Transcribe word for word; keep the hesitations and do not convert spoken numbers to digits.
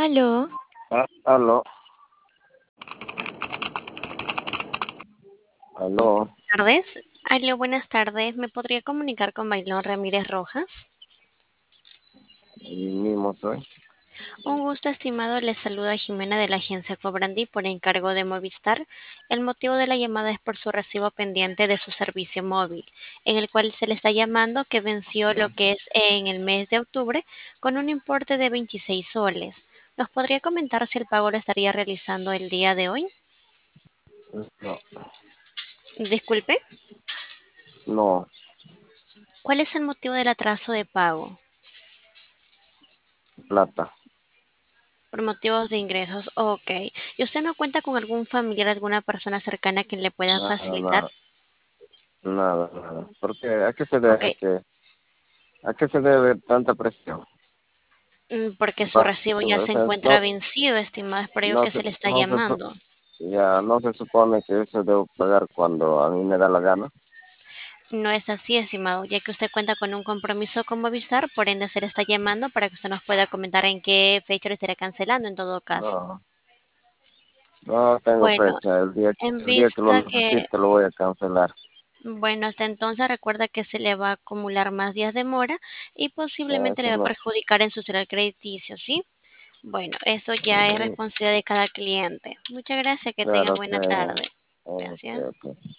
Aló, Ah, aló, aló, tardes. Aló, buenas tardes. ¿Me podría comunicar con Bailón Ramírez Rojas? y mismo soy. Un gusto, estimado. Le saluda Jimena de la agencia Cobrandi por encargo de Movistar. El motivo de la llamada es por su recibo pendiente de su servicio móvil, en el cual se le está llamando que venció lo Ya. que es en el mes de octubre con un importe de veintiséis soles. ¿Nos podría comentar si el pago lo estaría realizando el día de hoy? No, Disculpe, no, ¿cuál es el motivo del atraso de pago? plata, Por motivos de ingresos, ok. ¿Y usted no cuenta con algún familiar, alguna persona cercana que le pueda nada, facilitar? nada, nada, nada. Porque ¿a qué se Ok, debe que, a qué se debe tanta presión? mm, porque su Va, recibo ya o se sea, encuentra no, vencido, estimado, es por ello no que se, se le está no se, su- llamando. ya no se supone que eso debo pagar cuando a mí me da la gana. No es así, estimado, ya que usted cuenta con un compromiso con Movistar, por ende se le está llamando para que usted nos pueda comentar en qué fecha lo estará cancelando en todo caso. No, no tengo Bueno, fecha. El día, en el día que lo vista que, necesite lo voy a cancelar. bueno, hasta entonces recuerda que se le va a acumular más días de mora y Ya, posiblemente le eso va a no. perjudicar en su historial crediticio, ¿sí? Bueno, eso ya es Mm, responsabilidad de cada cliente. Muchas gracias, que tenga claro que, buena tarde. ok, Gracias. ok.